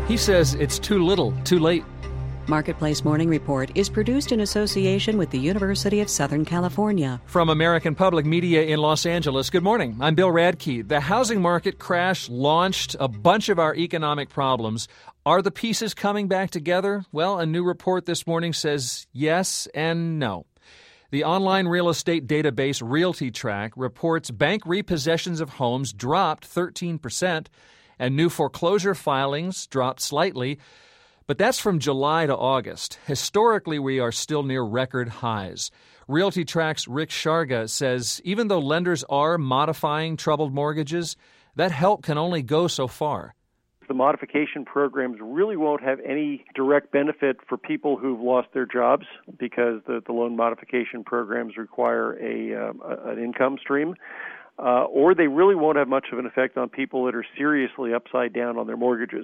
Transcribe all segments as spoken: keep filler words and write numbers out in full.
He says it's too little, too late. Marketplace Morning Report is produced in association with the University of Southern California. From American Public Media in Los Angeles, good morning. I'm Bill Radke. The housing market crash launched a bunch of our economic problems. Are the pieces coming back together? Well, a new report this morning says yes and no. The online real estate database RealtyTrack reports bank repossessions of homes dropped thirteen percent and new foreclosure filings dropped slightly. But that's from July to August. Historically, we are still near record highs. RealtyTrack's Rick Sharga says even though lenders are modifying troubled mortgages, that help can only go so far. The modification programs really won't have any direct benefit for people who've lost their jobs because the, the loan modification programs require a, um, a an income stream. Uh, or they really won't have much of an effect on people that are seriously upside down on their mortgages.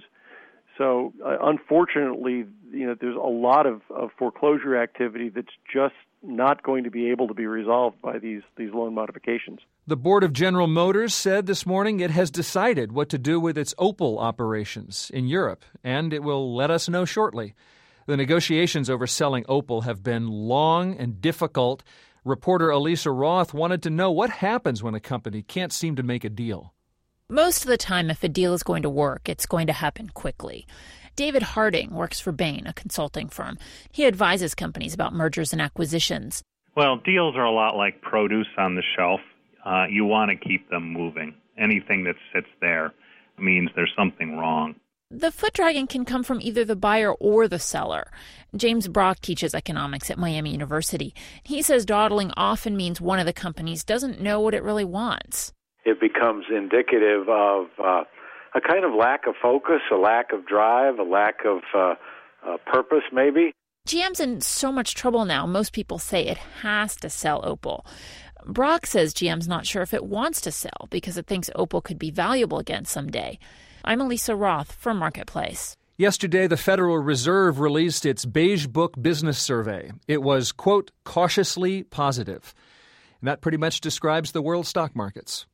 So, uh, unfortunately, you know, there's a lot of, of foreclosure activity that's just not going to be able to be resolved by these, these loan modifications. The board of General Motors said this morning it has decided what to do with its Opel operations in Europe, and it will let us know shortly. The negotiations over selling Opel have been long and difficult. Reporter Elisa Roth wanted to know what happens when a company can't seem to make a deal. Most of the time, if a deal is going to work, it's going to happen quickly. David Harding works for Bain, a consulting firm. He advises companies about mergers and acquisitions. Well, deals are a lot like produce on the shelf. Uh, you want to keep them moving. Anything that sits there means there's something wrong. The foot dragging can come from either the buyer or the seller. James Brock teaches economics at Miami University. He says dawdling often means one of the companies doesn't know what it really wants. It becomes indicative of uh, a kind of lack of focus, a lack of drive, a lack of uh, uh, purpose, maybe. G M's in so much trouble now, most people say it has to sell Opel. Brock says G M's not sure if it wants to sell because it thinks Opel could be valuable again someday. I'm Elisa Roth from Marketplace. Yesterday, the Federal Reserve released its Beige Book Business Survey. It was, quote, cautiously positive. And that pretty much describes the world stock markets.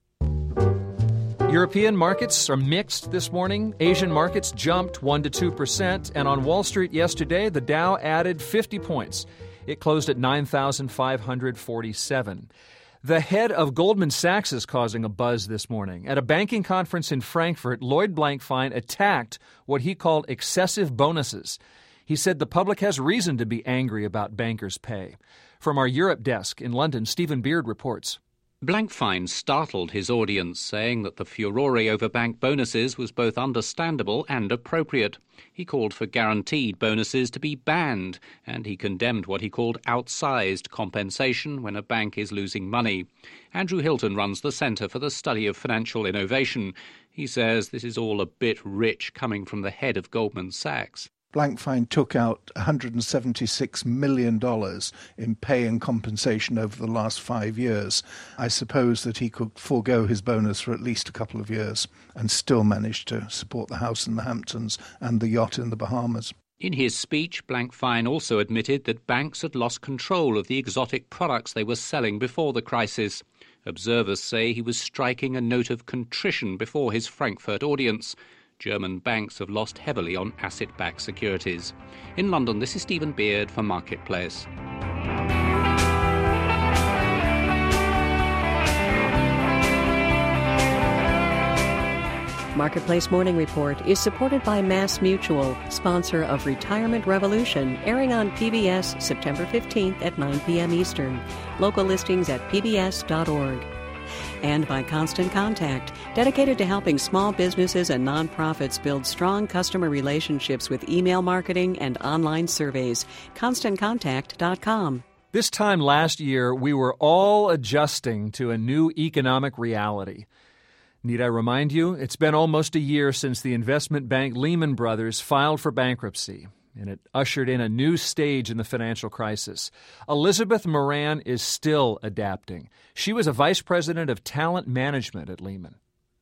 European markets are mixed this morning. Asian markets jumped one to two percent, and on Wall Street yesterday, the Dow added fifty points. It closed at nine thousand five hundred forty-seven. The head of Goldman Sachs is causing a buzz this morning. At a banking conference in Frankfurt, Lloyd Blankfein attacked what he called excessive bonuses. He said the public has reason to be angry about bankers' pay. From our Europe desk in London, Stephen Beard reports. Blankfein startled his audience, saying that the furore over bank bonuses was both understandable and appropriate. He called for guaranteed bonuses to be banned, and he condemned what he called outsized compensation when a bank is losing money. Andrew Hilton runs the Centre for the Study of Financial Innovation. He says this is all a bit rich coming from the head of Goldman Sachs. Blankfein took out one hundred seventy-six million dollars in pay and compensation over the last five years. I suppose that he could forego his bonus for at least a couple of years and still manage to support the house in the Hamptons and the yacht in the Bahamas. In his speech, Blankfein also admitted that banks had lost control of the exotic products they were selling before the crisis. Observers say he was striking a note of contrition before his Frankfurt audience. German banks have lost heavily on asset-backed securities. In London, this is Stephen Beard for Marketplace. Marketplace Morning Report is supported by Mass Mutual, sponsor of Retirement Revolution, airing on P B S September fifteenth at nine p.m. Eastern. Local listings at p b s dot org. And by Constant Contact, dedicated to helping small businesses and nonprofits build strong customer relationships with email marketing and online surveys. constant contact dot com. This time last year, we were all adjusting to a new economic reality. Need I remind you, it's been almost a year since the investment bank Lehman Brothers filed for bankruptcy, and it ushered in a new stage in the financial crisis. Elizabeth Moran is still adapting. She was a vice president of talent management at Lehman.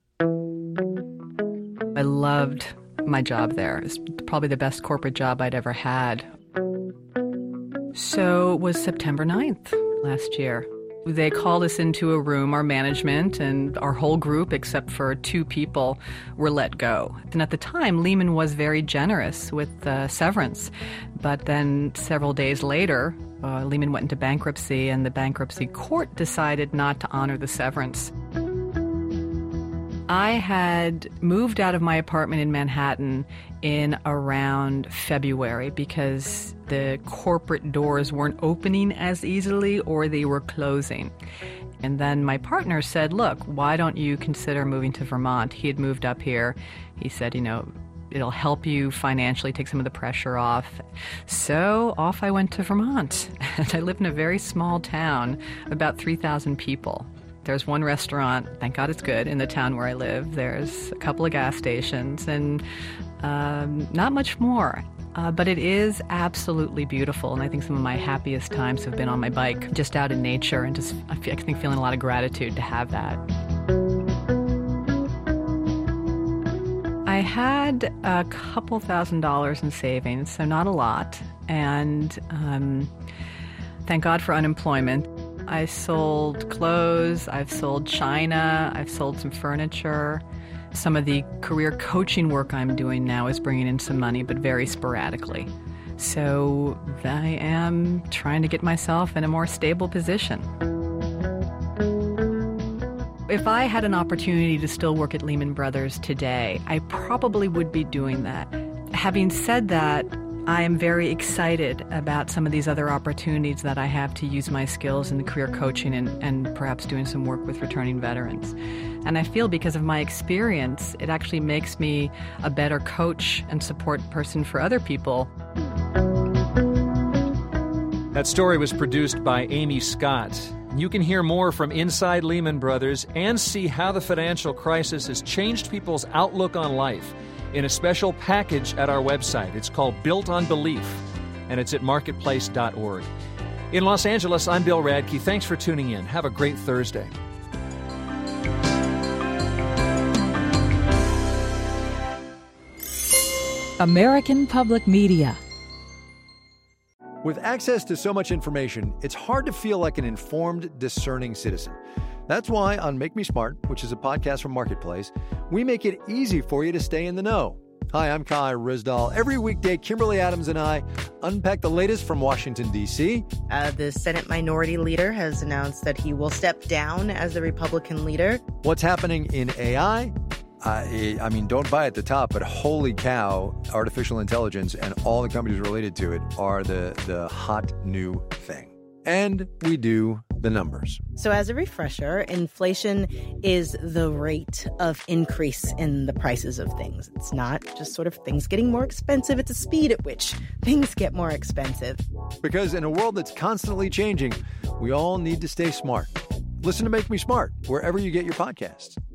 I loved my job there. It's probably the best corporate job I'd ever had. So it was September ninth last year. They called us into a room, our management and our whole group, except for two people, were let go. And at the time, Lehman was very generous with uh, severance. But then several days later, uh, Lehman went into bankruptcy, and the bankruptcy court decided not to honor the severance. I had moved out of my apartment in Manhattan in around February because the corporate doors weren't opening as easily or they were closing. And then my partner said, look, why don't you consider moving to Vermont? He had moved up here. He said, you know, it'll help you financially, take some of the pressure off. So off I went to Vermont. And I live in a very small town, about three thousand people. There's one restaurant, thank God it's good, in the town where I live. There's a couple of gas stations and um, not much more. Uh, but it is absolutely beautiful, and I think some of my happiest times have been on my bike, just out in nature, and just I, feel, I think feeling a lot of gratitude to have that. I had a couple thousand dollars in savings, so not a lot, and um, thank God for unemployment. I sold clothes, I've sold china, I've sold some furniture. Some of the career coaching work I'm doing now is bringing in some money, but very sporadically. So I am trying to get myself in a more stable position. If I had an opportunity to still work at Lehman Brothers today, I probably would be doing that. Having said that, I am very excited about some of these other opportunities that I have to use my skills in the career coaching and, and perhaps doing some work with returning veterans. And I feel because of my experience, it actually makes me a better coach and support person for other people. That story was produced by Amy Scott. You can hear more from inside Lehman Brothers and see how the financial crisis has changed people's outlook on life in a special package at our website. It's called Built on Belief, and it's at marketplace dot org. In Los Angeles, I'm Bill Radke. Thanks for tuning in. Have a great Thursday. American Public Media. With access to so much information, it's hard to feel like an informed, discerning citizen. That's why on Make Me Smart, which is a podcast from Marketplace, we make it easy for you to stay in the know. Hi, I'm Kai Rizdal. Every weekday, Kimberly Adams and I unpack the latest from Washington, D C. Uh, the Senate Minority Leader has announced that he will step down as the Republican leader. What's happening in A I? Uh, I mean, don't buy at the top, but holy cow, artificial intelligence and all the companies related to it are the, the hot new thing. And we do the numbers. So as a refresher, inflation is the rate of increase in the prices of things. It's not just sort of things getting more expensive. It's the speed at which things get more expensive. Because in a world that's constantly changing, we all need to stay smart. Listen to Make Me Smart wherever you get your podcasts.